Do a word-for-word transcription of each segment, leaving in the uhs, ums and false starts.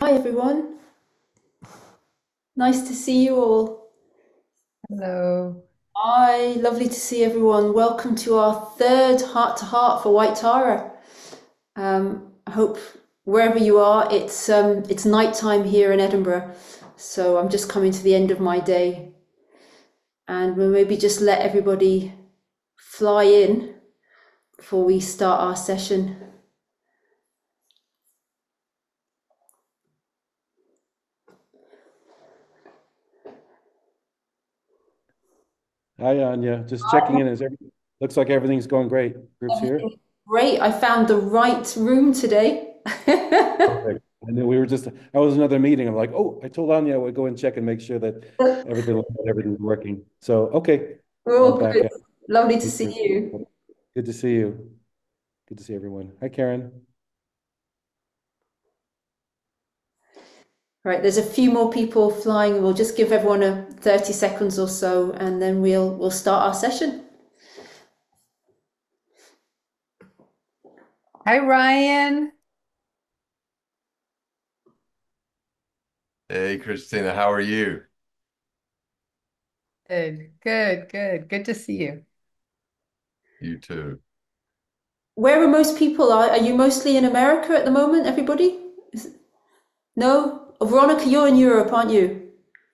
Hi everyone, nice to see you all. Hello. Hi, lovely to see everyone. Welcome to our third Heart to Heart for White Tara. Um, I hope wherever you are, it's um, it's night time here in Edinburgh, so I'm just coming to the end of my day, and we'll maybe just let everybody fly in before we start our session. Hi, Anya. Just checking in. Is every looks like everything's going great. Group's here. Great, I found the right room today. Perfect. And then we were just, I was in another meeting. I'm like, oh, I told Anya I would go and check and make sure that everything everything's working. So okay, We're I'm all back good. at Lovely to me see too. you. Good to see you. Good to see everyone. Hi, Karen. Right, there's a few more people flying. We'll just give everyone a thirty seconds or so and then we'll we'll start our session. Hi, Ryan. Hey, Christina, how are you? Good, good, good. Good to see you. You too. Where are most people? Are, are you mostly in America at the moment, everybody? Is, no? Oh, Veronica, you're in Europe, aren't you?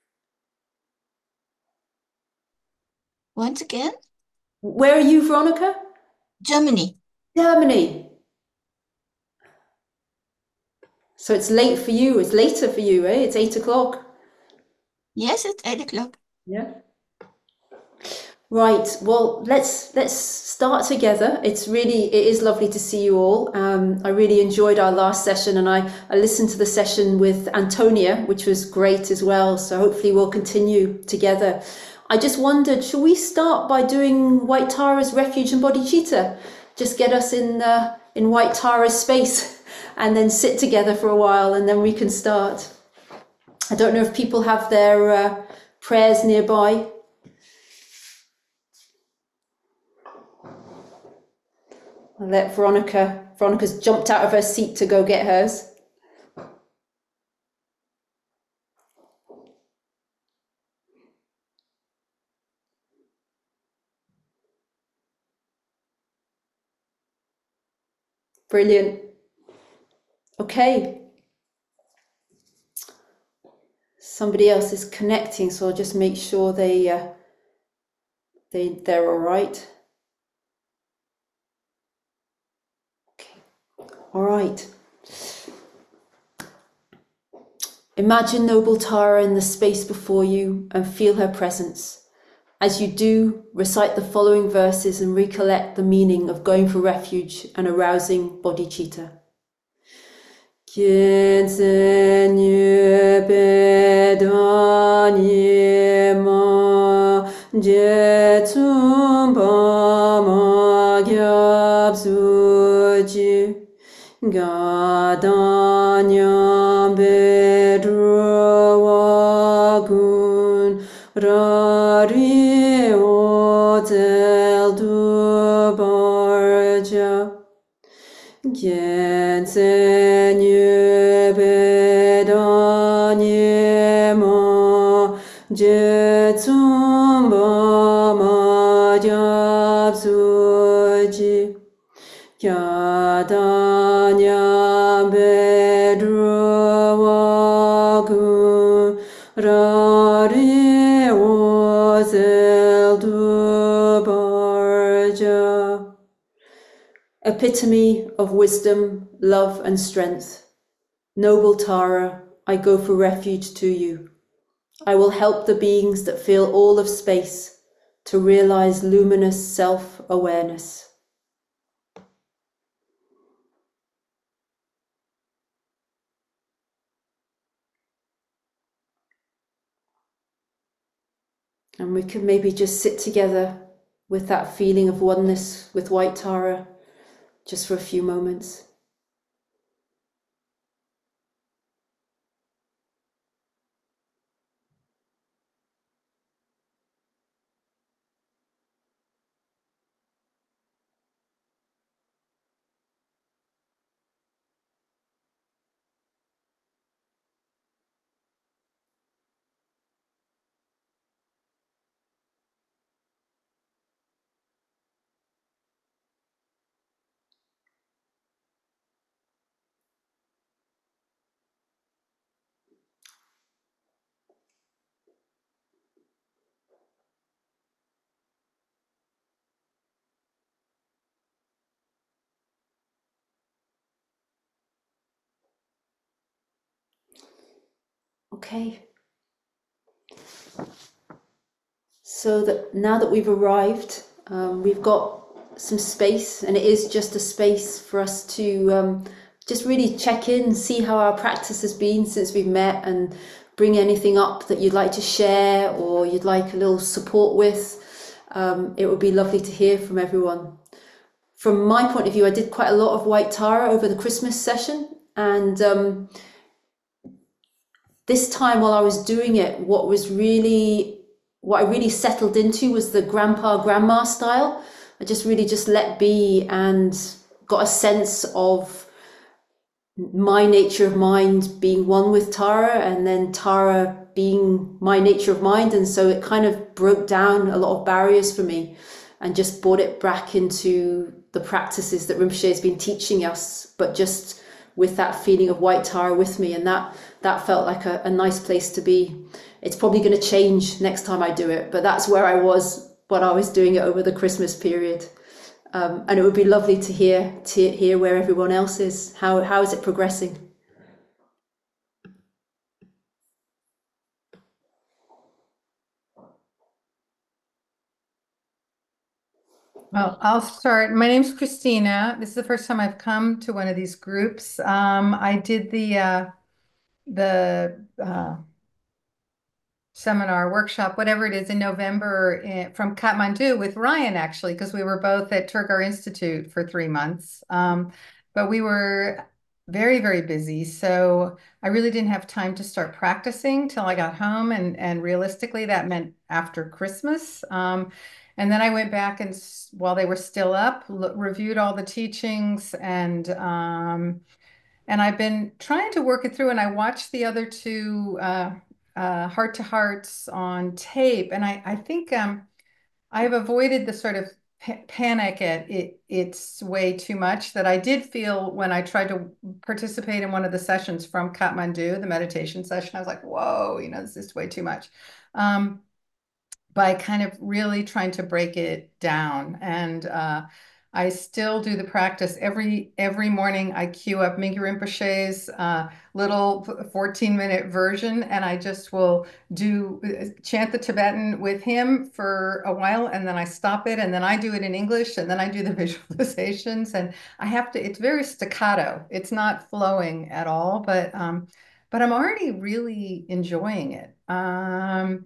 Once again, Where are you, Veronica? Germany. Germany. So it's late for you. It's later for you, eh? It's eight o'clock. Yes, it's eight o'clock. Yeah. Right. Well, let's let's start together. It's really it is lovely to see you all. Um, I really enjoyed our last session, and I I listened to the session with Antonia, which was great as well. So hopefully we'll continue together. I just wondered, shall we start by doing White Tara's Refuge and Bodhicitta? Just get us in uh, in White Tara's space, and then sit together for a while, and then we can start. I don't know if people have their uh, prayers nearby. I'll let Veronica. Veronica's jumped out of her seat to go get hers. Brilliant. Okay. Somebody else is connecting, so I'll just make sure they uh, they they're all right. Okay. All right. Imagine noble Tara in the space before you and feel her presence. As you do, recite the following verses and recollect the meaning of going for refuge and arousing bodhicitta. Kinsenye bedanye ma jetumba ma gyabsuji gadanya bedruwagun rari otel dubarja Gensenye bedanye ma jetsumba ma japsuji Yadanya bedruwagu rari ozel dubarja Epitome of wisdom, love, and strength. Noble Tara, I go for refuge to you. I will help the beings that fill all of space to realize luminous self-awareness. And we can maybe just sit together with that feeling of oneness with White Tara just for a few moments. Okay. So that now that we've arrived, um, we've got some space, and it is just a space for us to um, just really check in, see how our practice has been since we've met, and bring anything up that you'd like to share or you'd like a little support with. Um, it would be lovely to hear from everyone. From my point of view, I did quite a lot of White Tara over the Christmas session, and um, this time while I was doing it, what was really what I really settled into was the grandpa grandma style. I just really just let be and got a sense of my nature of mind being one with Tara, and then Tara being my nature of mind. And so it kind of broke down a lot of barriers for me and just brought it back into the practices that Rinpoche has been teaching us, but just with that feeling of White Tara with me. And that that felt like a, a nice place to be. It's probably going to change next time I do it, but that's where I was when I was doing it over the Christmas period. Um, and it would be lovely to hear to hear where everyone else is. How how is it progressing? Well, I'll start. My name's Christina. This is the first time I've come to one of these groups. Um, I did the uh, the uh, seminar, workshop, whatever it is, in November in, from Kathmandu with Ryan, actually, because we were both at Turgar Institute for three months. Um, but we were very, very busy. So I really didn't have time to start practicing till I got home. And, and realistically, that meant after Christmas. Um, and then I went back and while they were still up, reviewed all the teachings, and um, and I've been trying to work it through. And I watched the other two uh, uh, heart to hearts on tape, and I I think um, I've avoided the sort of pa panic at it. It's way too much that I did feel when I tried to participate in one of the sessions from Kathmandu, the meditation session. I was like, whoa, you know, this is way too much. Um, by kind of really trying to break it down. And uh, I still do the practice every every morning. I queue up Mingyur Rinpoche's uh, little fourteen minute version, and I just will do chant the Tibetan with him for a while, and then I stop it, and then I do it in English, and then I do the visualizations. And I have to, it's very staccato. It's not flowing at all, but um, but I'm already really enjoying it. Um,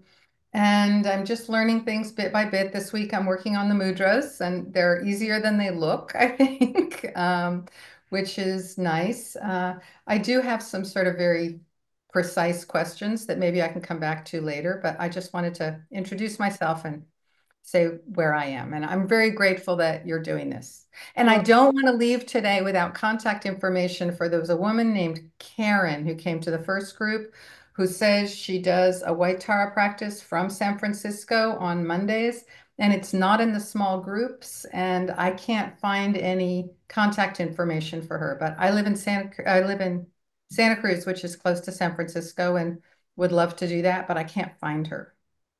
and I'm just learning things bit by bit. This week, I'm working on the mudras, and they're easier than they look, I think, um, which is nice. Uh, I do have some sort of very precise questions that maybe I can come back to later, but I just wanted to introduce myself and say where I am. And I'm very grateful that you're doing this. And I don't want to leave today without contact information for there was a woman named Karen who came to the first group, who says she does a White Tara practice from San Francisco on Mondays, and it's not in the small groups, and I can't find any contact information for her. But I live in Santa I live in Santa Cruz, which is close to San Francisco, and would love to do that, but I can't find her.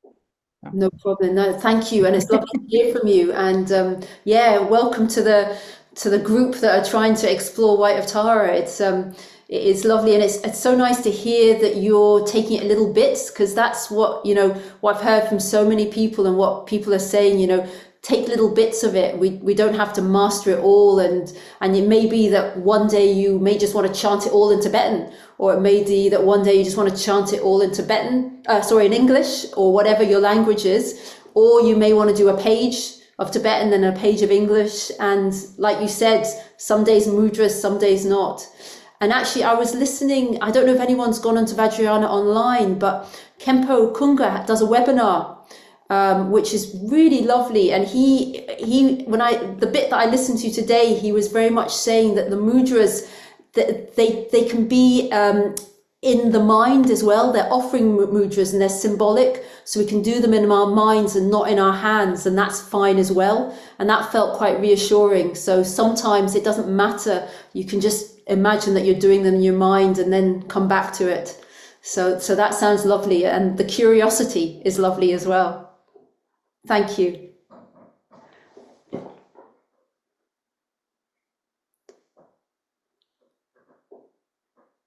No problem. No, thank you, and it's lovely to hear from you. And um, yeah, welcome to the to the group that are trying to explore White of Tara. It's um, it is lovely, and it's it's so nice to hear that you're taking it a little bits, because that's what you know what I've heard from so many people, and what people are saying. You know, take little bits of it. We we don't have to master it all, and and it may be that one day you may just want to chant it all in Tibetan, or it may be that one day you just want to chant it all in Tibetan, uh, sorry, in English, or whatever your language is, or you may want to do a page of Tibetan and a page of English, and like you said, some days mudras, some days not. And actually, I was listening, I don't know if anyone's gone onto Vajrayana online, but Khenpo Kunga does a webinar, um, which is really lovely. And he, he, when I, the bit that I listened to today, he was very much saying that the mudras, that they, they can be um, in the mind as well. They're offering mudras and they're symbolic, so we can do them in our minds and not in our hands, and that's fine as well. And that felt quite reassuring. So sometimes it doesn't matter. You can just imagine that you're doing them in your mind and then come back to it. So, so that sounds lovely. And the curiosity is lovely as well. Thank you.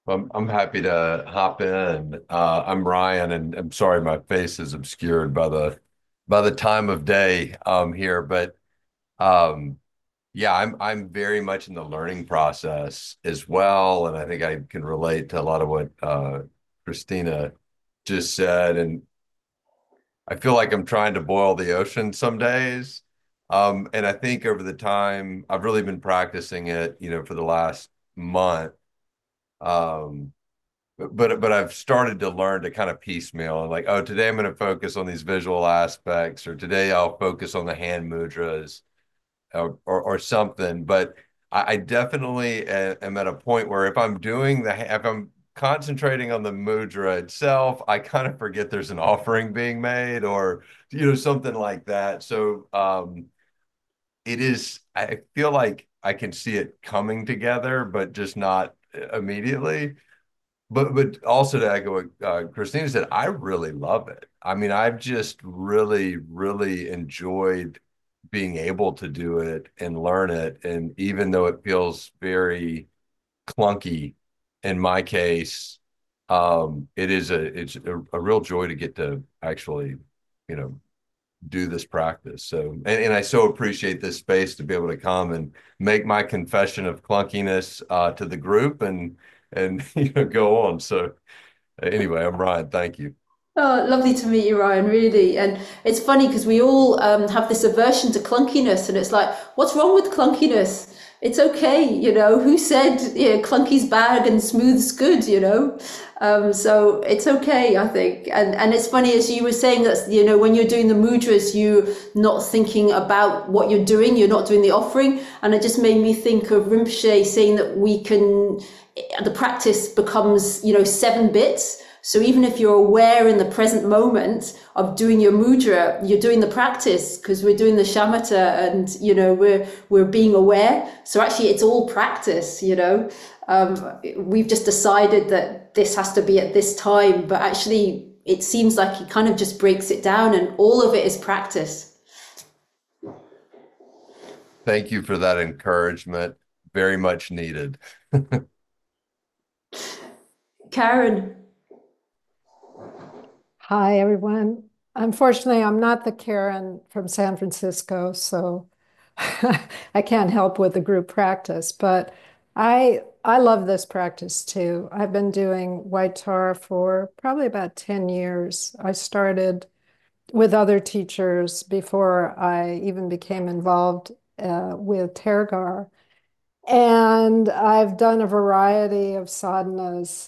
I'm I'm happy to hop in. Uh, I'm Ryan, and I'm sorry my face is obscured by the by the time of day um here, but um yeah, I'm I'm very much in the learning process as well, and I think I can relate to a lot of what uh Christina just said, and I feel like I'm trying to boil the ocean some days. Um, and I think over the time I've really been practicing it, you know, for the last month. Um, but but I've started to learn to kind of piecemeal and like, oh, today I'm going to focus on these visual aspects, or today I'll focus on the hand mudras, or or, or something. But I, I definitely a- am at a point where if I'm doing the if I'm concentrating on the mudra itself, I kind of forget there's an offering being made, or you know, something like that. So um, it is. I feel like I can see it coming together, but just not immediately. But but also to echo what uh, Christina said, I really love it. I mean, I've just really, really enjoyed being able to do it and learn it. And even though it feels very clunky in my case, um, it is a it's a, a real joy to get to actually, you know, do this practice. So, and, and I so appreciate this space to be able to come and make my confession of clunkiness uh, to the group and and you know go on. So anyway, I'm Ryan. Thank you. Oh, lovely to meet you, Ryan, really. And it's funny because we all um, have this aversion to clunkiness, and it's like, what's wrong with clunkiness? It's okay, you know. Who said, you know, clunky's bad and smooth's good, you know? Um, so it's okay, I think. And and it's funny, as you were saying, that, you know, when you're doing the mudras, you're not thinking about what you're doing, you're not doing the offering. And it just made me think of Rinpoche saying that we can, the practice becomes, you know, seven bits. So even if you're aware in the present moment of doing your mudra, you're doing the practice, because we're doing the shamatha, and you know we're we're being aware. So actually, it's all practice. You know, um, we've just decided that this has to be at this time, but actually, it seems like he kind of just breaks it down, and all of it is practice. Thank you for that encouragement. Very much needed. Karen. Hi, everyone. Unfortunately, I'm not the Karen from San Francisco, so I can't help with the group practice, but I I love this practice too. I've been doing White Tar for probably about ten years. I started with other teachers before I even became involved uh, with Tergar. And I've done a variety of sadhanas.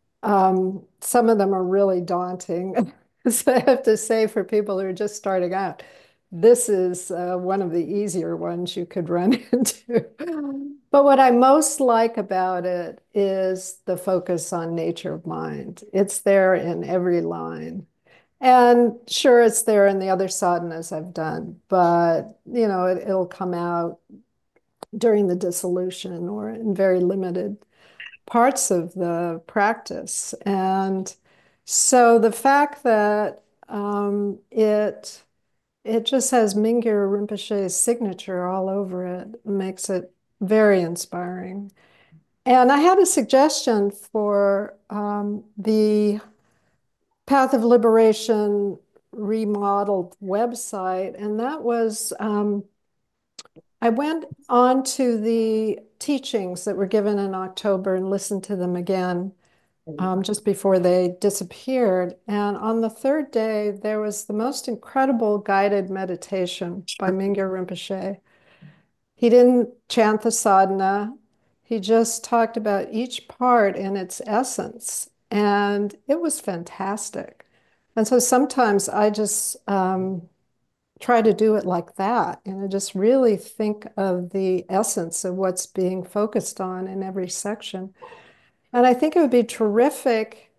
Um, some of them are really daunting. So I have to say, for people who are just starting out, this is uh, one of the easier ones you could run into. But what I most like about it is the focus on nature of mind. It's there in every line. And sure, it's there in the other sadhanas I've done, but you know, it, it'll come out during the dissolution or in very limited parts of the practice. And so the fact that um, it it just has Mingyur Rinpoche's signature all over it makes it very inspiring. And I had a suggestion for um, the Path of Liberation remodeled website, and that was um, I went on to the teachings that were given in October and listened to them again um, just before they disappeared. And on the third day, there was the most incredible guided meditation by Mingyur Rinpoche. He didn't chant the sadhana. He just talked about each part in its essence. And it was fantastic. And so sometimes I just um, try to do it like that, you know, just really think of the essence of what's being focused on in every section. And I think it would be terrific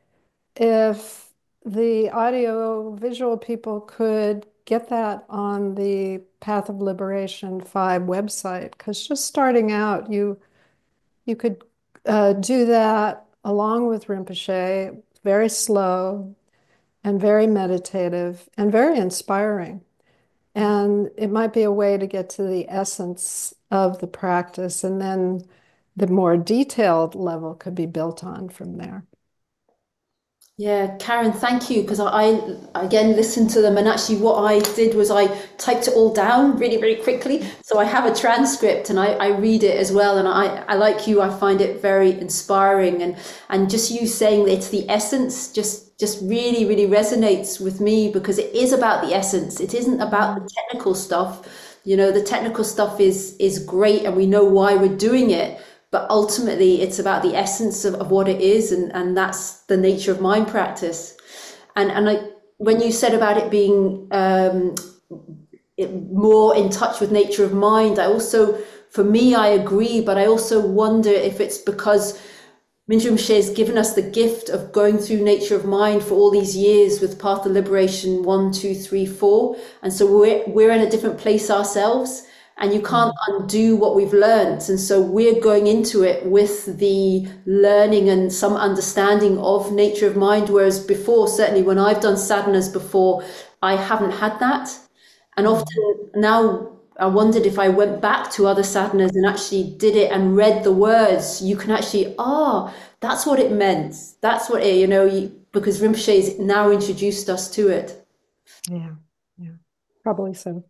if the audio visual people could get that on the Path of Liberation five website, because just starting out, you you could uh, do that along with Rinpoche, very slow and very meditative and very inspiring. And it might be a way to get to the essence of the practice and then the more detailed level could be built on from there. Yeah, Karen, thank you. Because I, I, again, listened to them, and actually what I did was I typed it all down really, really quickly. So I have a transcript and I, I read it as well. And I, I like you, I find it very inspiring. And, and just you saying it's the essence just, just really, really resonates with me, because it is about the essence. It isn't about the technical stuff. You know, the technical stuff is, is great and we know why we're doing it. But ultimately, it's about the essence of, of what it is, and, and that's the nature of mind practice. And and I, when you said about it being um, it, more in touch with nature of mind, I also, for me, I agree, but I also wonder if it's because Mingyur Rinpoche has given us the gift of going through nature of mind for all these years with Path of Liberation one, two, three, four. And so we're, we're in a different place ourselves. And you can't undo what we've learned. And so we're going into it with the learning and some understanding of nature of mind. Whereas before, certainly when I've done sadhanas before, I haven't had that. And often now I wondered if I went back to other sadhanas and actually did it and read the words, you can actually, ah, oh, that's what it meant. That's what it, you know, you, because Rinpoche has now introduced us to it. Yeah, yeah, probably so.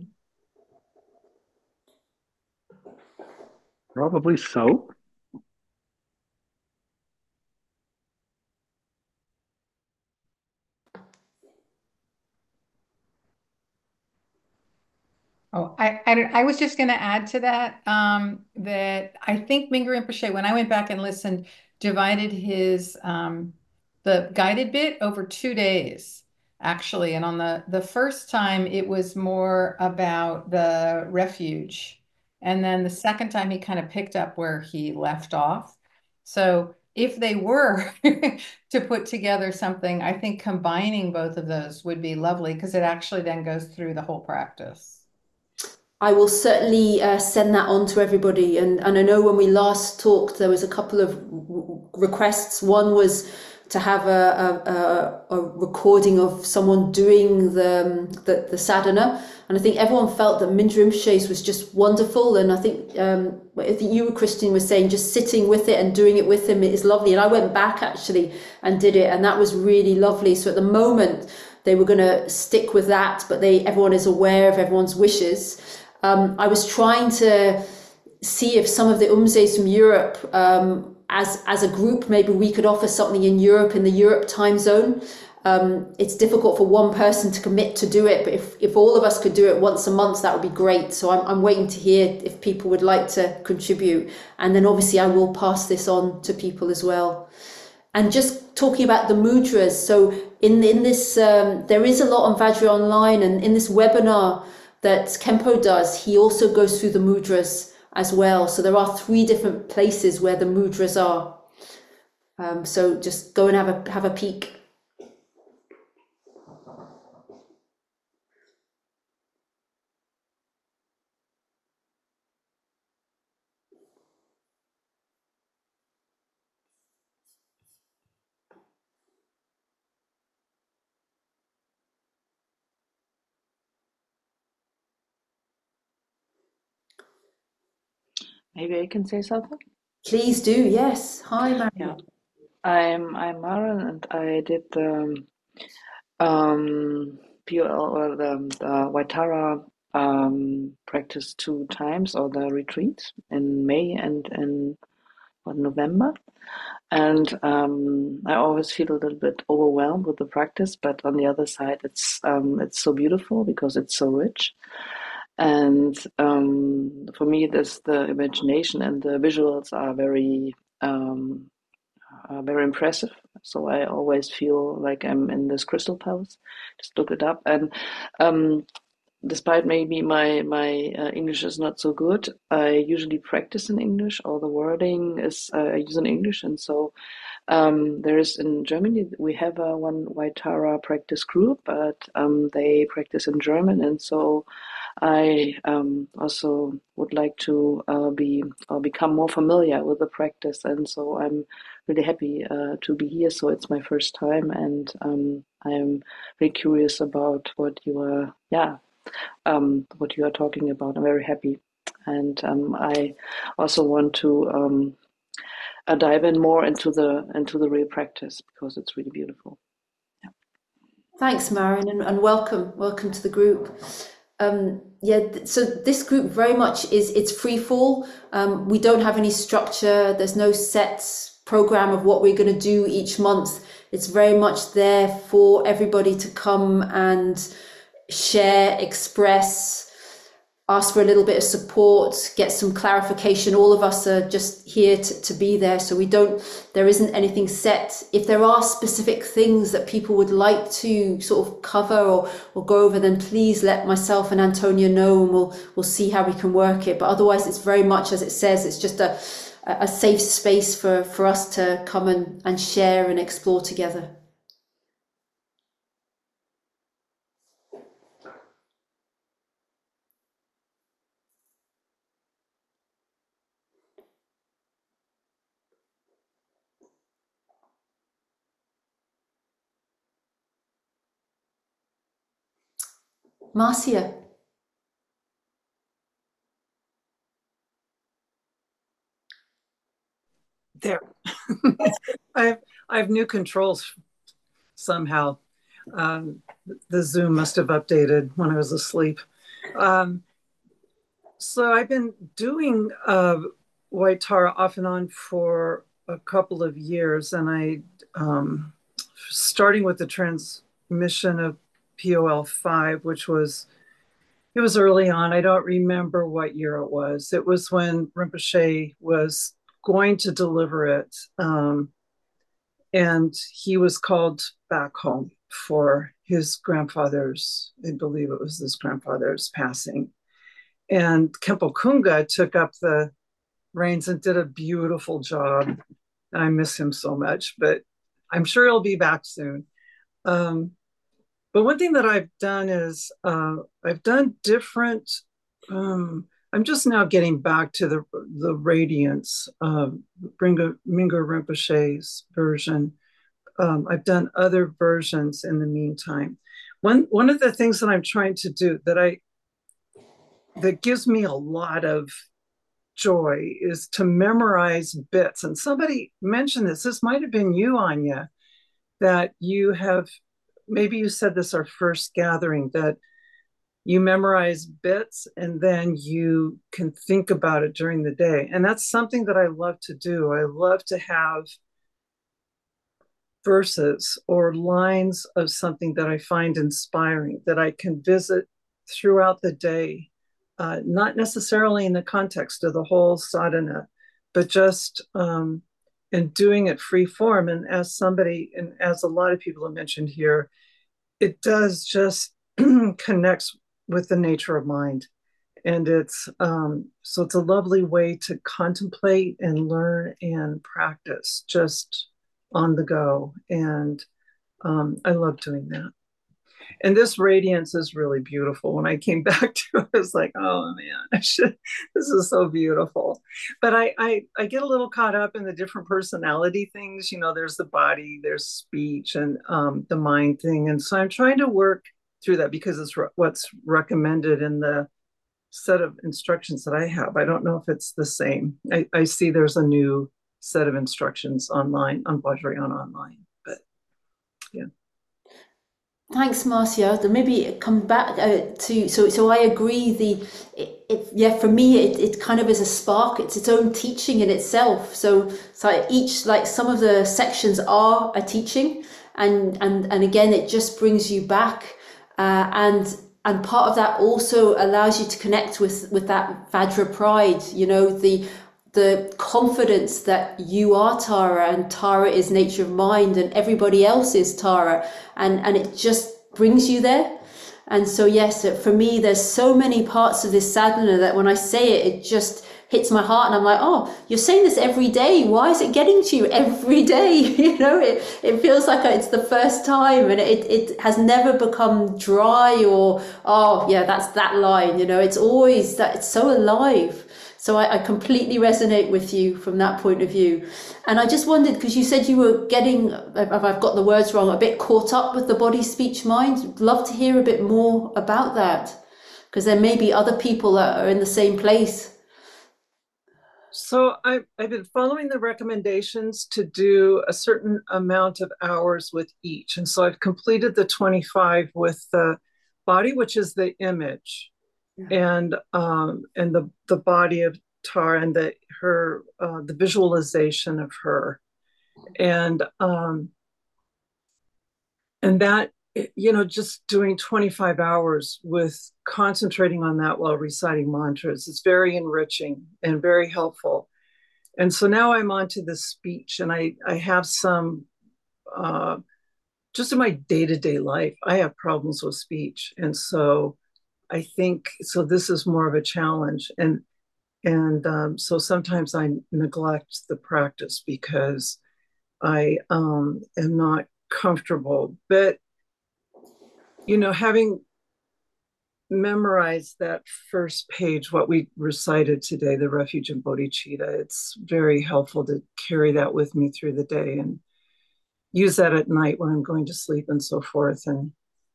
Probably so. Oh, I, I, I was just going to add to that, um, that I think Mingyur Rinpoche, when I went back and listened, divided his, um, the guided bit over two days, actually. And on the, the first time, it was more about the refuge. And then the second time, he kind of picked up where he left off. So if they were to put together something, I think combining both of those would be lovely, because it actually then goes through the whole practice. I will certainly uh, send that on to everybody. And, and I know when we last talked, there was a couple of requests. One was to have a, a, a recording of someone doing the, the, the sadhana. And I think everyone felt that Mingyur Rinpoche's was just wonderful. And I think, um, I think you, Christian, were saying just sitting with it and doing it with him is lovely. And I went back actually and did it, and that was really lovely. So at the moment, they were going to stick with that, but they everyone is aware of everyone's wishes. Um, I was trying to see if some of the umses from Europe, um, as as a group, maybe we could offer something in Europe, in the Europe time zone. Um, it's difficult for one person to commit to do it, but if, if all of us could do it once a month, that would be great. So I'm, I'm waiting to hear if people would like to contribute. And then obviously I will pass this on to people as well. And just talking about the mudras, so in, in this, um, there is a lot on Vajra Online, and in this webinar that Khenpo does, he also goes through the mudras as well. So there are three different places where the mudras are. Um, so just go and have a have a peek. Maybe I can say something. Please do, yes. Hi, Mary. Yeah, I'm I'm Maren, and I did the um, P O L, or the, the Waitara um, practice two times, or the retreat in May and in what, November. And um, I always feel a little bit overwhelmed with the practice, but on the other side, it's um, it's so beautiful because it's so rich. And um, for me, this the imagination and the visuals are very um, are very impressive. So I always feel like I'm in this crystal palace. Just look it up. And um, despite maybe my my uh, English is not so good, I usually practice in English. All the wording is uh, I use in English, and so um, there is in Germany we have a one Waitara practice group, but um, they practice in German, and so I um, also would like to uh, be or become more familiar with the practice, and so I'm really happy uh, to be here. So it's my first time, and um, I'm very curious about what you are, yeah, um, what you are talking about. I'm very happy And um, I also want to um, uh, dive in more into the into the real practice because it's really beautiful. Yeah. Thanks, Marion, and, and welcome, welcome to the group. Um, yeah, th- so this group very much is it's free fall. Um, we don't have any structure. There's no set program of what we're going to do each month. It's very much there for everybody to come and share, express, ask for a little bit of support, get some clarification. All of us are just here to, to be there. So we don't, there isn't anything set. If there are specific things that people would like to sort of cover or, or go over, then please let myself and Antonia know, and we'll, we'll see how we can work it. But otherwise it's very much, as it says, it's just a, a safe space for, for us to come and, and share and explore together. Marcia. There. I have I have new controls somehow. Um, the Zoom must have updated when I was asleep. Um, so I've been doing uh, White Tara off and on for a couple of years, and I, um, starting with the transmission of P O L five, which was, it was early on. I don't remember what year it was. It was when Rinpoche was going to deliver it. Um, and he was called back home for his grandfather's, I believe it was his grandfather's passing. And Khenpo Kunga took up the reins and did a beautiful job. And I miss him so much, but I'm sure he'll be back soon. Um, but one thing that I've done is uh, I've done different, um, I'm just now getting back to the, the Radiance, uh, Mingyur Rinpoche's version. Um, I've done other versions in the meantime. One, one of the things that I'm trying to do that I, that gives me a lot of joy is to memorize bits. And somebody mentioned this, this might've been you, Anya, that you have, maybe you said this our first gathering, that you memorize bits and then you can think about it during the day. And that's something that I love to do. I love to have verses or lines of something that I find inspiring that I can visit throughout the day, uh, not necessarily in the context of the whole sadhana, but just um, in doing it free form. And as somebody, and as a lot of people have mentioned here, it does just connects with the nature of mind. And it's, um, so it's a lovely way to contemplate and learn and practice just on the go. And um, I love doing that. And this Radiance is really beautiful. When I came back to it, I was like, oh man, I should, this is so beautiful. But I, I, I get a little caught up in the different personality things. You know, there's the body, there's speech, and um, the mind thing. And so I'm trying to work through that because it's re- what's recommended in the set of instructions that I have. I don't know if it's the same. I, I see there's a new set of instructions online on Vajrayana online, but yeah. Thanks, Marcia. Then maybe come back uh, to so so I agree. The it, it yeah for me it, it kind of is a spark. It's its own teaching in itself. So so each like some of the sections are a teaching, and and and again it just brings you back, uh, and and part of that also allows you to connect with with that Vajra pride. You know, the the confidence that you are Tara and Tara is nature of mind and everybody else is Tara, and and it just brings you there. And so yes, for me there's so many parts of this sadhana that when I say it, it just hits my heart, and I'm like, oh, you're saying this every day, why is it getting to you every day? You know, it it feels like it's the first time, and it it has never become dry or oh yeah, that's that line. You know, it's always that, it's so alive. So I, I completely resonate with you from that point of view. And I just wondered, because you said you were getting, if I've got the words wrong, a bit caught up with the body, speech, mind. I'd love to hear a bit more about that, because there may be other people that are in the same place. So I've, I've been following the recommendations to do a certain amount of hours with each. And so I've completed the twenty-five with the body, which is the image, yeah. and um, and the, the body of Tara and the her uh, the visualization of her. And um, and that, you know, just doing twenty-five hours with concentrating on that while reciting mantras is very enriching and very helpful. And so now I'm on to the speech, and I, I have some, uh, just in my day-to-day life, I have problems with speech. And so I think, so this is more of a challenge. And, and um, so sometimes I neglect the practice because I um, am not comfortable. But you know, having memorized that first page, what we recited today, the Refuge in Bodhicitta, it's very helpful to carry that with me through the day and use that at night when I'm going to sleep and so forth. And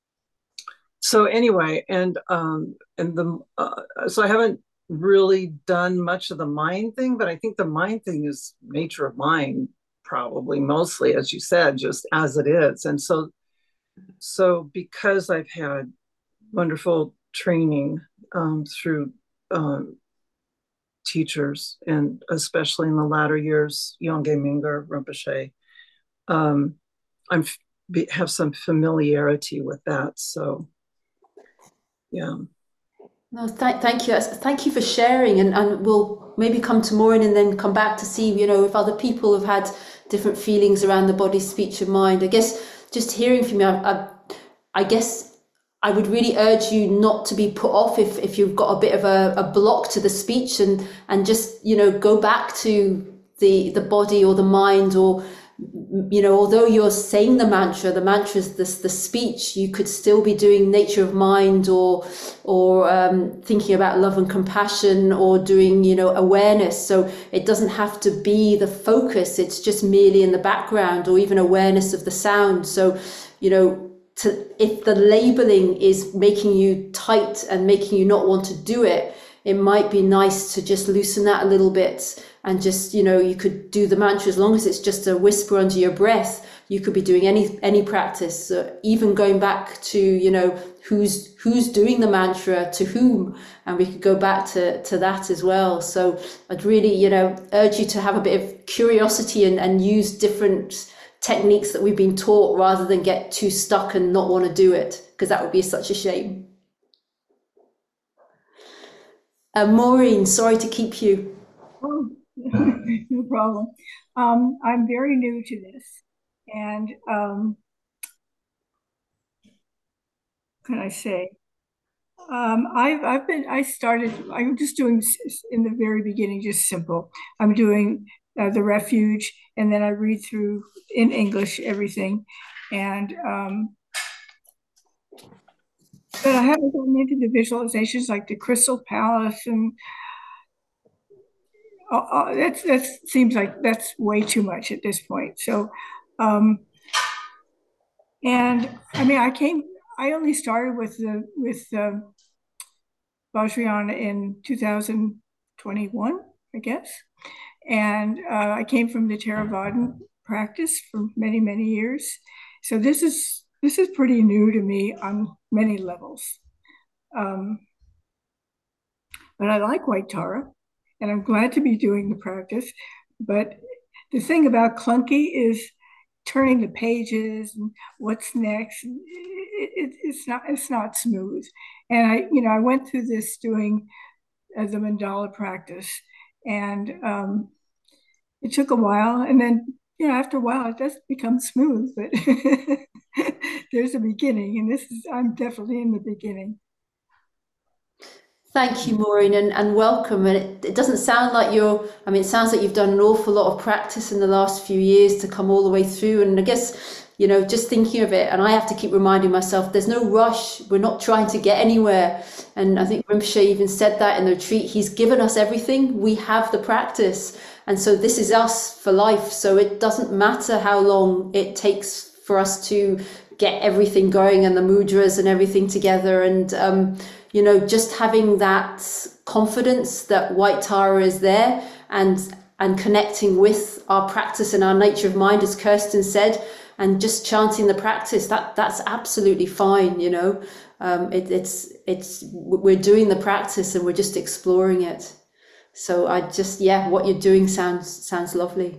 so anyway, and um, and the uh, so I haven't really done much of the mind thing, but I think the mind thing is nature of mind, probably mostly, as you said, just as it is. And so So because I've had wonderful training um, through um, teachers, and especially in the latter years, Yongey Mingyur, Rinpoche, um, I'm have some familiarity with that. So, yeah. No, th thank you. Thank you for sharing, and, and we'll maybe come tomorrow and then come back to see, you know, if other people have had different feelings around the body, speech and mind. I guess just hearing from you, I, I, I guess I would really urge you not to be put off if, if you've got a bit of a, a block to the speech, and, and just, you know, go back to the, the body or the mind, or, you know, although you're saying the mantra, the mantra is this, the speech, you could still be doing nature of mind, or, or um, thinking about love and compassion, or doing, you know, awareness. So it doesn't have to be the focus. It's just merely in the background, or even awareness of the sound. So, you know, to, if the labeling is making you tight and making you not want to do it, it might be nice to just loosen that a little bit. And just, you know, you could do the mantra as long as it's just a whisper under your breath. You could be doing any any practice, uh, even going back to, you know, who's who's doing the mantra to whom, and we could go back to to that as well. So I'd really, you know, urge you to have a bit of curiosity and, and use different techniques that we've been taught, rather than get too stuck and not want to do it, because that would be such a shame. Uh, Maureen, sorry to keep you. Oh. No problem. Um, I'm very new to this, and um, what can I say? Um, I've I've been I started. I'm just doing in the very beginning, just simple. I'm doing uh, the Refuge, and then I read through in English everything, and um, but I haven't gotten into the visualizations like the Crystal Palace and. Uh, that's that seems like that's way too much at this point. So, um, and I mean, I came. I only started with the with uh, Vajrayana in two thousand twenty-one, I guess, and uh, I came from the Theravadan practice for many many years. So this is this is pretty new to me on many levels. Um, but I like White Tara. And I'm glad to be doing the practice. But the thing about clunky is turning the pages and what's next. It, it, it's not it's not smooth. And I, you know, I went through this doing uh, the mandala practice, and um, it took a while. And then, you know, after a while, it does become smooth. But there's a beginning, and this is I'm definitely in the beginning. Thank you, Maureen, and, and welcome. And it, it doesn't sound like you're, I mean, it sounds like you've done an awful lot of practice in the last few years to come all the way through. And I guess, you know, just thinking of it, and I have to keep reminding myself, there's no rush. We're not trying to get anywhere. And I think Rinpoche even said that in the retreat. He's given us everything. We have the practice. And so this is us for life. So it doesn't matter how long it takes for us to get everything going and the mudras and everything together. And, um, you know, just having that confidence that White Tara is there, and and connecting with our practice and our nature of mind, as Kirsten said, and just chanting the practice, that that's absolutely fine, you know. Um, it, it's it's we're doing the practice and we're just exploring it. So I just, yeah, what you're doing sounds sounds lovely.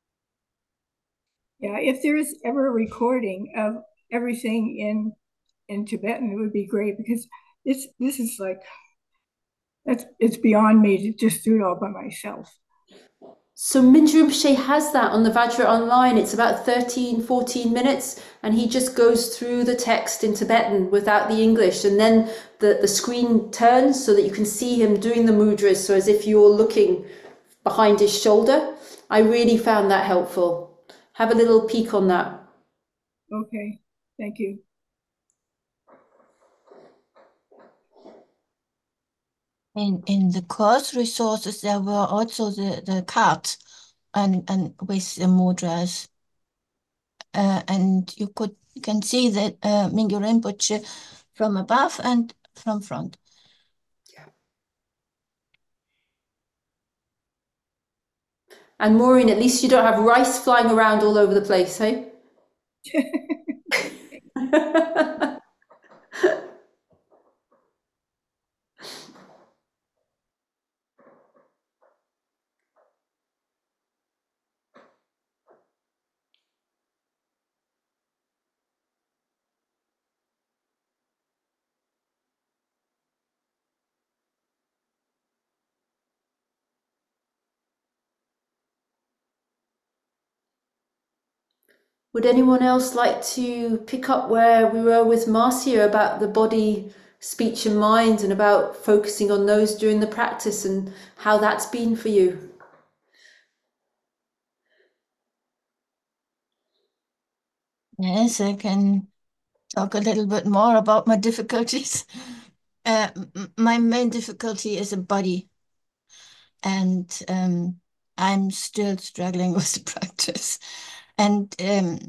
Yeah, if there is ever a recording of everything in in Tibetan, it would be great, because this this is like, that's it's beyond me to just do it all by myself. So Mingyur Rinpoche has that on the Vajra Online. It's about thirteen, fourteen minutes, and he just goes through the text in Tibetan without the English, and then the, the screen turns so that you can see him doing the mudras, so as if you're looking behind his shoulder. I really found that helpful. Have a little peek on that. Okay, thank you. In in the course resources, there were also the, the cards and, and with the mudras. Uh, and you could you can see that uh, Mingyur Rinpoche from above and from front. And Maureen, at least you don't have rice flying around all over the place, hey? Would anyone else like to pick up where we were with Marcia about the body, speech and mind, and about focusing on those during the practice and how that's been for you? Yes, I can talk a little bit more about my difficulties. Uh, my main difficulty is a body, and um, I'm still struggling with the practice, and um,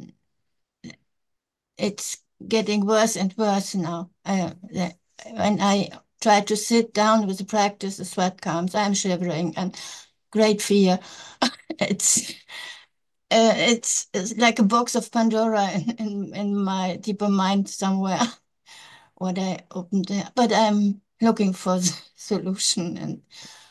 it's getting worse and worse now. Uh, when I try to sit down with the practice, the sweat comes, I'm shivering, and great fear. it's uh, it's it's like a box of Pandora in, in, in my deeper mind somewhere, what I opened there. But I'm looking for the solution. And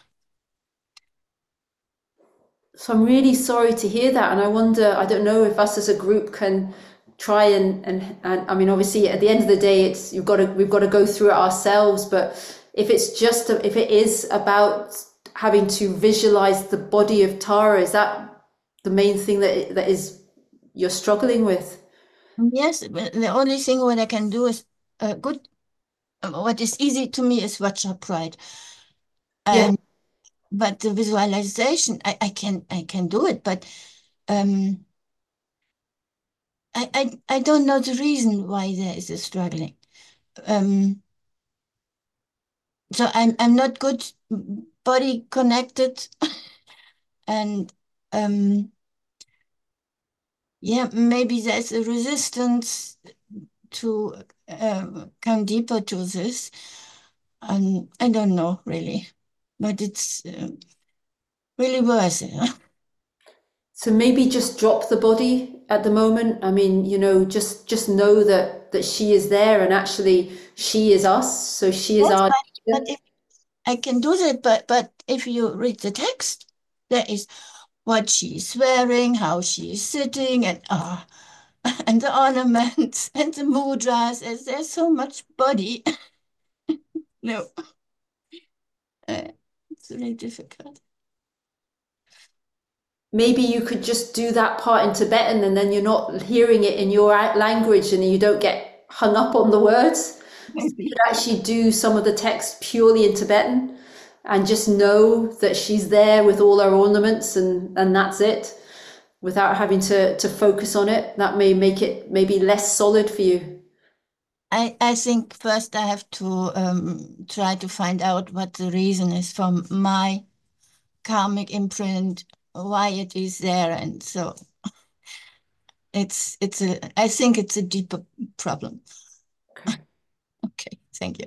So I'm really sorry to hear that, and I wonder, I don't know if us as a group can try and and, and I mean, obviously at the end of the day, it's you've got to we've got to go through it ourselves. But if it's just a, if it is about having to visualize the body of Tara, is that the main thing that that is you're struggling with? yes, the only thing what I can do is uh, good. What is easy to me is Vajra Pride. And Yeah. But the visualization, I, I can I can do it, but um, I, I I don't know the reason why there is a struggling. Um, so I'm I'm not good body connected, and um, yeah, maybe there's a resistance to uh, come deeper to this. Um, I don't know really, but it's uh, really worse. So maybe just drop the body at the moment. I mean, you know, just just know that that she is there, and actually she is us. So she is Yes, our. but, but if I can do that, but but if you read the text, there is what she's wearing, how she's sitting, and ah, and the ornaments and the mudras. There's, there's so much body. No, uh, it's really difficult. Maybe you could just do that part in Tibetan, and then you're not hearing it in your language, and you don't get hung up on the words. So you could actually do some of the text purely in Tibetan, and just know that she's there with all her ornaments, and and that's it, without having to to focus on it. That may make it maybe less solid for you. I, I think first I have to um, try to find out what the reason is from my karmic imprint, why it is there, and so it's it's a I think it's a deeper problem. Okay. Okay, thank you.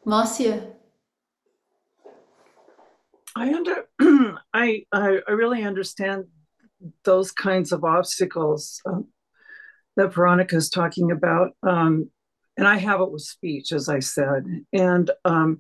Marcia. I under I, I I really understand those kinds of obstacles um, that Veronica is talking about, um, and I have it with speech, as I said, and um,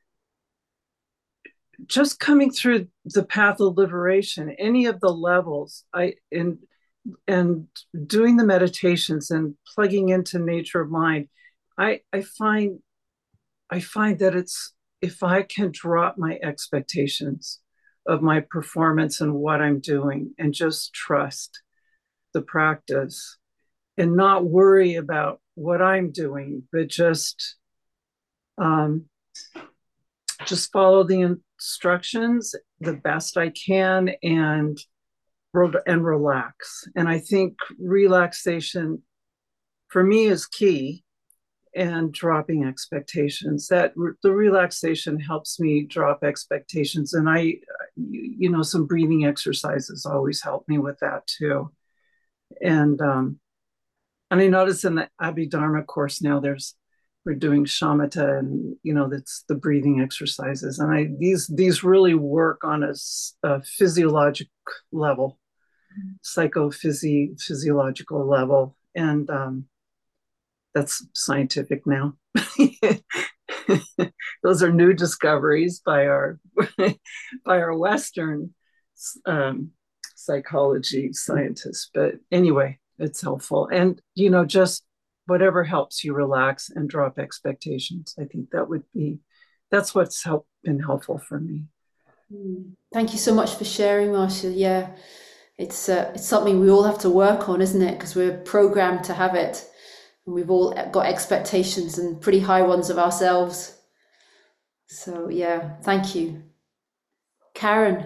just coming through the path of liberation, any of the levels, I in and doing the meditations and plugging into nature mind, I I find I find that it's if I can drop my expectations of my performance and what I'm doing and just trust the practice and not worry about what I'm doing, but just um, just follow the instructions the best I can and and relax. And I think relaxation for me is key, and dropping expectations. That the relaxation helps me drop expectations. And I, you know, some breathing exercises always help me with that too. And um, and I notice in the Abhidharma course now, there's we're doing shamatha, and you know that's the breathing exercises. And I these these really work on a, a physiologic level, psychophysi physiological level, and um, that's scientific now. Those are new discoveries by our by our Western um, psychology scientists. But anyway, it's helpful, and you know, just whatever helps you relax and drop expectations. I think that would be that's what's helped been helpful for me. Thank you so much for sharing, Marcia. Yeah, it's uh, it's something we all have to work on, isn't it? Because we're programmed to have it. And we've all got expectations, and pretty high ones, of ourselves. So yeah, thank you. Karen.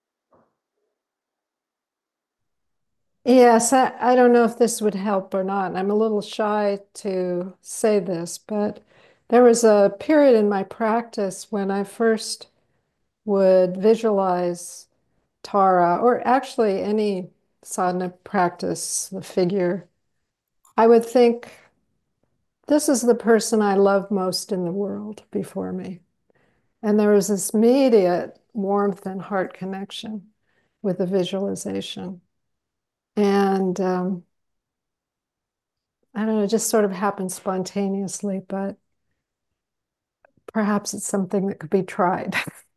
Yes, I, I don't know if this would help or not. I'm a little shy to say this, but there was a period in my practice when I first would visualize Tara, or actually any sadhana practice, the figure. I would think, this is the person I love most in the world before me. And there was this immediate warmth and heart connection with the visualization. And um, I don't know, it just sort of happened spontaneously, but perhaps it's something that could be tried.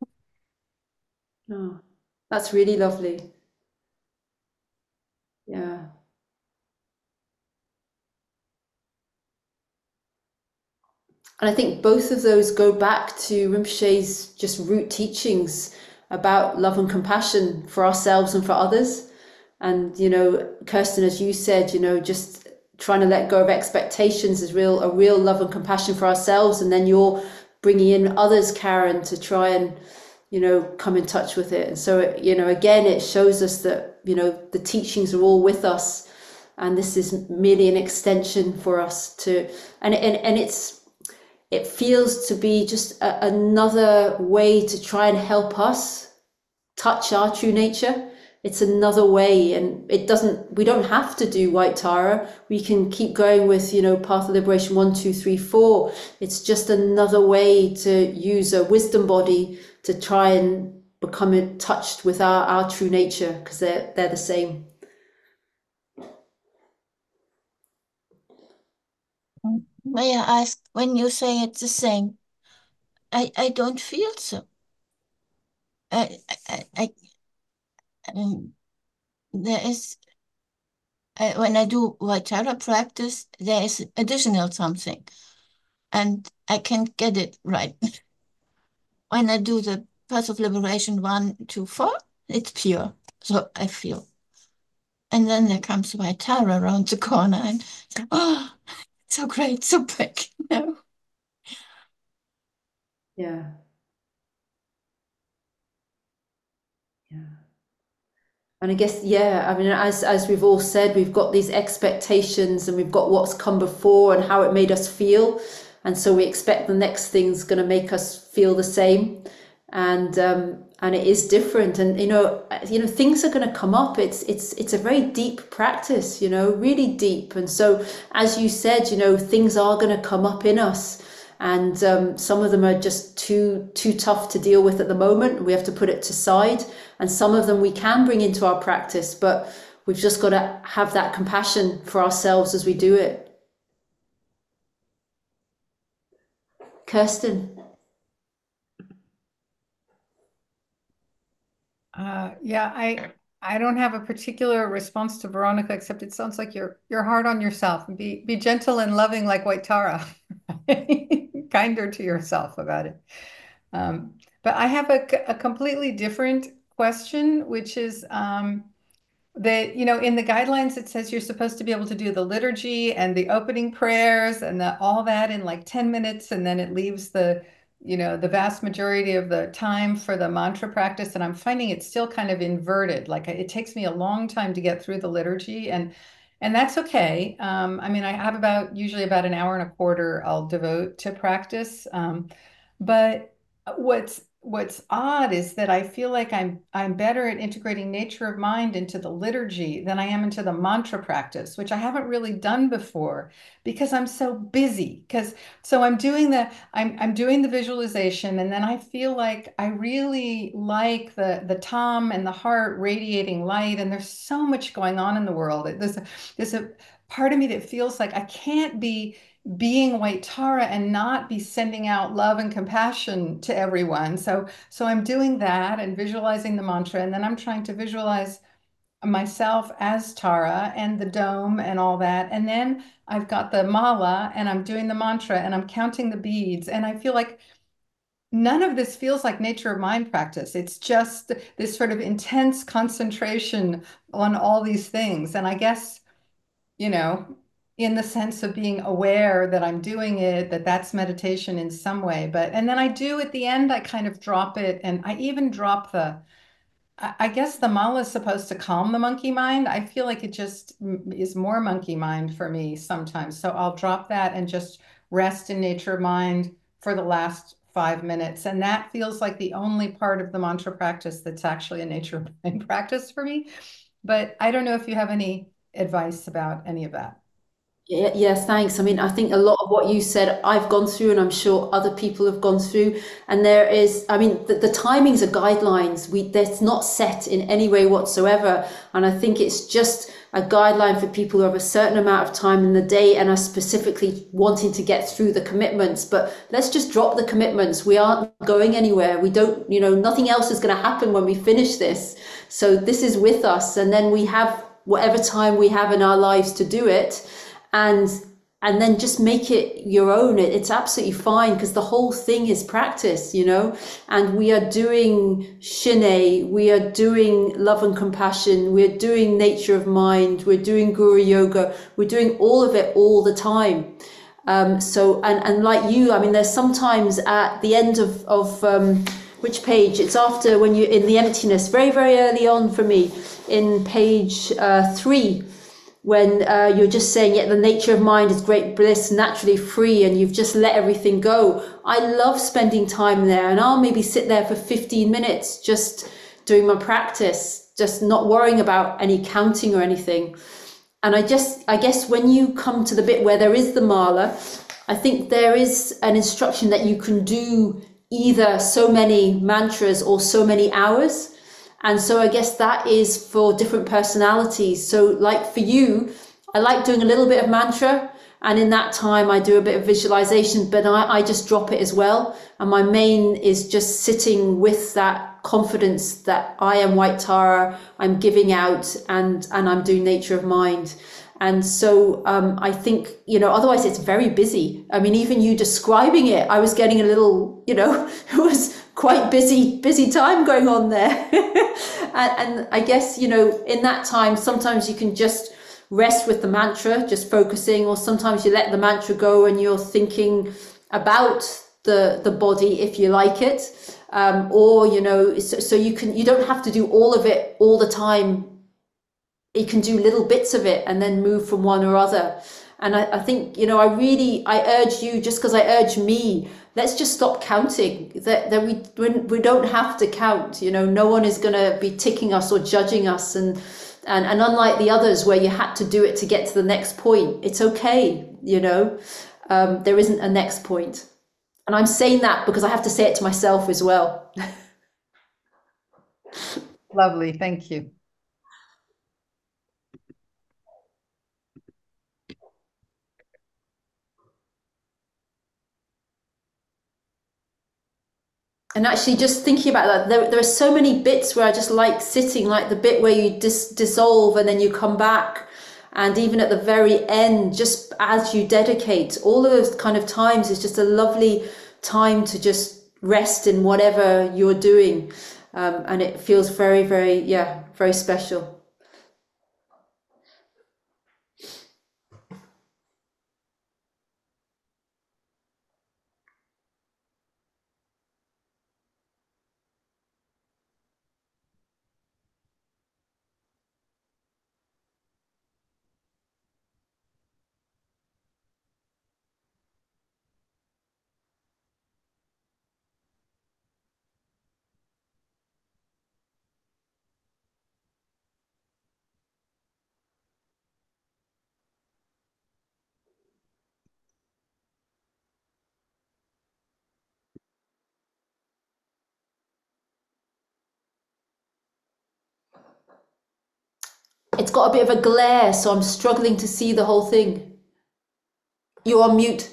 Oh, that's really lovely. Yeah. And I think both of those go back to Rinpoche's just root teachings about love and compassion for ourselves and for others. And, you know, Kirsten, as you said, you know, just trying to let go of expectations is real, a real love and compassion for ourselves. And then you're bringing in others, Karen, to try and, you know, come in touch with it. And so, you know, again, it shows us that, you know, the teachings are all with us. And this is merely an extension for us to, and, and, and it's, it feels to be just a, another way to try and help us touch our true nature. It's another way, and it doesn't, we don't have to do White Tara. We can keep going with, you know, Path of Liberation one, two, three, four. It's just another way to use a wisdom body to try and become in touch with our, our true nature, because they're, they're the same. May I ask, when you say it's the same, I, I don't feel so. I, I, I, um, there is, I, when I do White Tara practice, there is additional something, and I can't get it right. When I do the Path of Liberation one, two, four, it's pure, so I feel. And then there comes White Tara around the corner, and oh, so great, so big, no. Yeah. Yeah. And I guess, yeah, I mean, as as we've all said, we've got these expectations, and we've got what's come before and how it made us feel. And so we expect the next thing's going to make us feel the same. And um, and it is different. And, you know, you know, things are going to come up. It's it's it's a very deep practice, you know, really deep. And so, as you said, you know, things are going to come up in us. And um, some of them are just too too tough to deal with at the moment. We have to put it to side. And some of them we can bring into our practice, but we've just got to have that compassion for ourselves as we do it. Kirsten. Uh, yeah, I I don't have a particular response to Veronica, except it sounds like you're you're hard on yourself. Be be gentle and loving like White Tara, kinder to yourself about it. Um, but I have a, a completely different question, which is um, that, you know, in the guidelines, it says you're supposed to be able to do the liturgy and the opening prayers and the, all that in like ten minutes. And then it leaves the, you know, the vast majority of the time for the mantra practice. And I'm finding it still kind of inverted. Like it takes me a long time to get through the liturgy, and and that's okay. Um, I mean, I have about usually about an hour and a quarter I'll devote to practice. Um, but what's what's odd is that I feel like I'm I'm better at integrating nature of mind into the liturgy than I am into the mantra practice, which I haven't really done before because I'm so busy. Because so I'm doing the I'm I'm doing the visualization, and then I feel like I really like the the Tom and the heart radiating light, and there's so much going on in the world. There's a, there's a part of me that feels like I can't be being White Tara and not be sending out love and compassion to everyone. So, so I'm doing that and visualizing the mantra, and then I'm trying to visualize myself as Tara and the dome and all that. And then I've got the mala and I'm doing the mantra and I'm counting the beads. And I feel like none of this feels like nature of mind practice. It's just this sort of intense concentration on all these things. And I guess, you know, in the sense of being aware that I'm doing it, that that's meditation in some way. But, and then I do at the end, I kind of drop it. And I even drop the, I I guess the mala is supposed to calm the monkey mind. I feel like it just m- is more monkey mind for me sometimes. So I'll drop that and just rest in nature of mind for the last five minutes. And that feels like the only part of the mantra practice that's actually a nature of mind practice for me. But I don't know if you have any advice about any of that. Yeah, yes, thanks. I mean, I think a lot of what you said, I've gone through, and I'm sure other people have gone through. And there is, I mean, the, the timings are guidelines. We, that's not set in any way whatsoever. And I think it's just a guideline for people who have a certain amount of time in the day and are specifically wanting to get through the commitments. But let's just drop the commitments. We aren't going anywhere. We don't, you know, nothing else is going to happen when we finish this. So this is with us. And then we have whatever time we have in our lives to do it. And and then just make it your own. It, it's absolutely fine, because the whole thing is practice, you know. And we are doing Shine, we are doing love and compassion, we're doing nature of mind, we're doing Guru Yoga, we're doing all of it all the time. Um, so and and like you, I mean, there's sometimes at the end of of um, which page? It's after when you're in the emptiness, very very early on for me, in page uh, three. When uh, you're just saying, yeah, the nature of mind is great bliss, naturally free, and you've just let everything go. I love spending time there, and I'll maybe sit there for fifteen minutes just doing my practice, just not worrying about any counting or anything. And I just, I guess when you come to the bit where there is the mala, I think there is an instruction that you can do either so many mantras or so many hours. And so I guess that is for different personalities. So like for you, I like doing a little bit of mantra, and in that time I do a bit of visualization, but I, I just drop it as well. And my main is just sitting with that confidence that I am White Tara, I'm giving out, and, and I'm doing nature of mind. And so um, I think, you know, otherwise it's very busy. I mean, even you describing it, I was getting a little, you know, it was quite busy, busy time going on there. and, and I guess, you know, in that time, sometimes you can just rest with the mantra, just focusing, or sometimes you let the mantra go and you're thinking about the, the body, if you like it. Um, or, you know, so, so you can, you don't have to do all of it all the time. You can do little bits of it and then move from one or other. And I, I think, you know, I really, I urge you, just because I urge me, let's just stop counting. That, that we we don't have to count. You know, no one is going to be ticking us or judging us. And, and and unlike the others where you had to do it to get to the next point, it's okay. You know, um, there isn't a next point. And I'm saying that because I have to say it to myself as well. Lovely. Thank you. And actually, just thinking about that, there, there are so many bits where I just like sitting, like the bit where you dis dissolve and then you come back. And even at the very end, just as you dedicate, all of those kind of times is just a lovely time to just rest in whatever you're doing. Um, and it feels very, very, yeah, very special. It's got a bit of a glare, so I'm struggling to see the whole thing. You're on mute.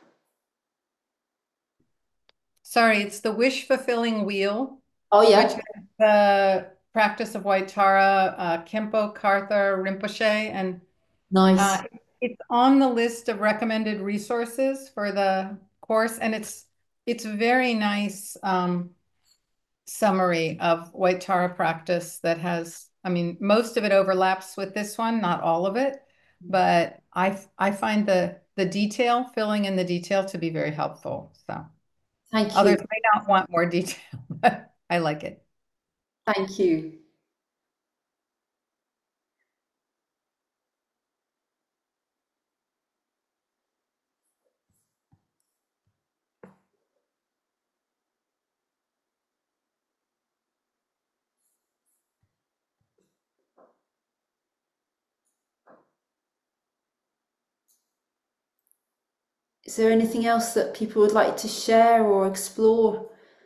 Sorry, it's the wish fulfilling wheel. Oh, yeah. Which is the practice of White Tara, uh, Khenpo Karthar Rinpoche, and Nice. uh, it's on the list of recommended resources for the course, and it's it's very nice um, summary of White Tara practice that has, I mean, most of it overlaps with this one, not all of it, but I I find the the detail, filling in the detail to be very helpful. So Thank you. others may not want more detail, but I like it. Thank you. Is there anything else that people would like to share or explore?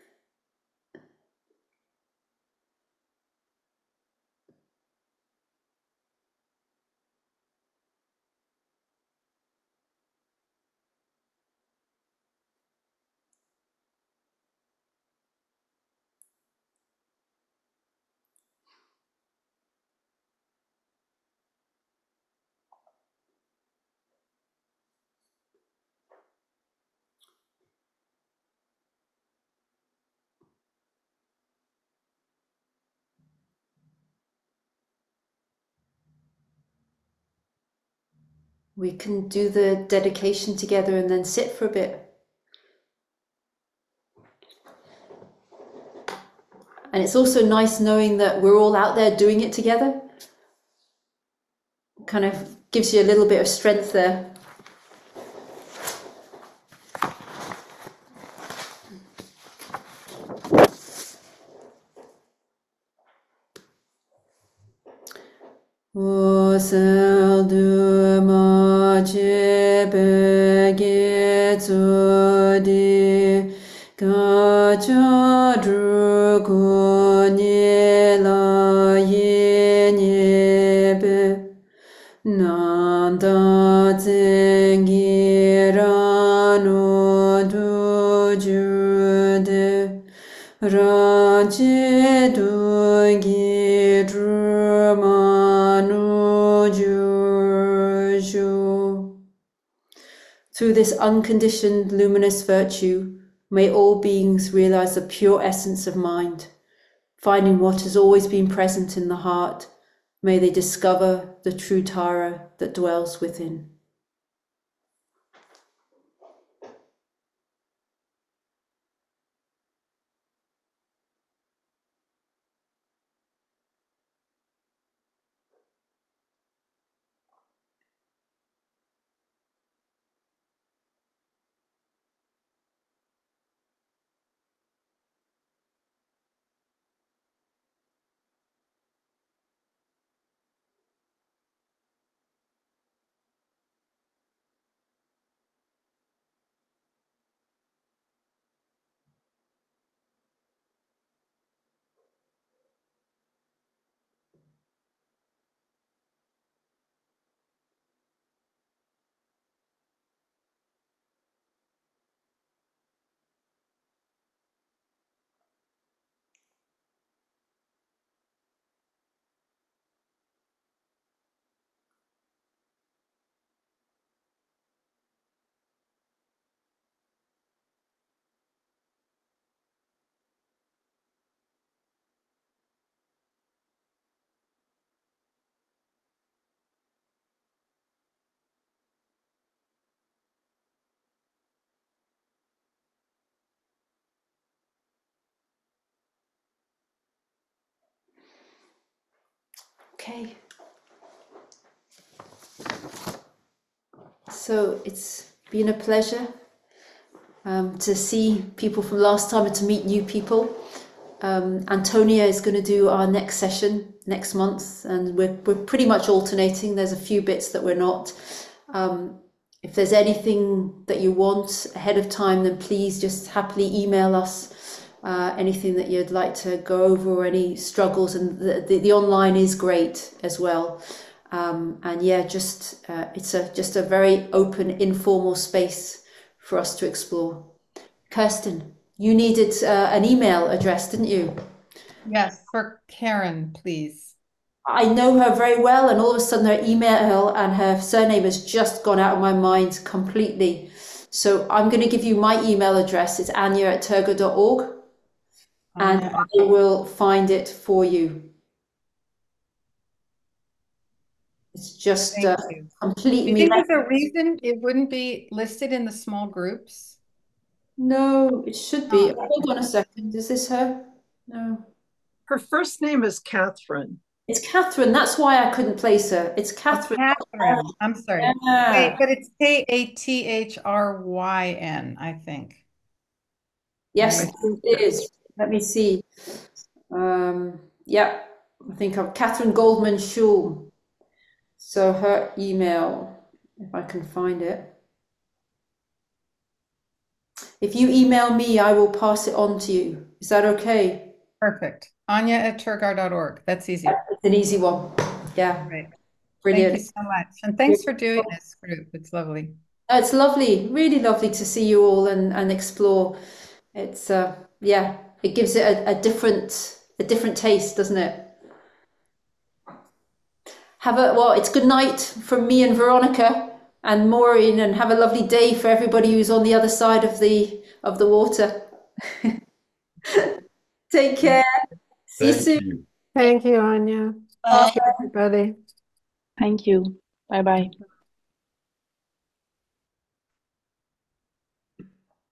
We can do the dedication together and then sit for a bit. And it's also nice knowing that we're all out there doing it together. Kind of gives you a little bit of strength there. O sel du ma che be ge zu di ga cha dru ko ni la ye ni be nan da zeng gi ra no du ju de ra che du gi dru ma nu ju ju. Through this unconditioned luminous virtue, may all beings realize the pure essence of mind. Finding what has always been present in the heart, may they discover the true Tara that dwells within. Okay. So it's been a pleasure um, to see people from last time and to meet new people. Um, Antonia is going to do our next session next month, and we're, we're pretty much alternating. There's a few bits that we're not. Um, if there's anything that you want ahead of time, then please just happily email us uh, anything that you'd like to go over or any struggles. And the, the, the online is great as well. Um, and yeah, just uh, it's a just a very open, informal space for us to explore. Kirsten, you needed uh, an email address, didn't you? Yes, for Karen, please. I know her very well, and all of a sudden her email and her surname has just gone out of my mind completely. So I'm going to give you my email address. It's anya at turga dot org, and Anya. I will find it for you. It's just Thank uh, you. Do complete you me. think there's a reason it wouldn't be listed in the small groups? No, it should be. Oh. Hold on a second. Is this her? No. Her first name is Catherine. It's Catherine. That's why I couldn't place her. It's Catherine. Oh, Catherine. I'm sorry. Yeah. Wait, but it's K A T H R Y N, I think. Yes, Right. it is. Let me see. Um, yeah, I think of Catherine Goldman Schul. So her email, if I can find it. If you email me, I will pass it on to you. Is that okay? Perfect. Anya at turgar dot org. That's easy. It's an easy one. Yeah. Great. Brilliant. Thank you so much. And thanks for doing this group. It's lovely. It's lovely, really lovely to see you all and, and explore. It's uh yeah, it gives it a, a different a different taste, doesn't it? Have a well, it's good night from me and Veronica and Maureen, and have a lovely day for everybody who's on the other side of the of the water. Take care. See you Thank soon. you. Thank you, Anya. Bye. Everybody. Thank you. Bye bye.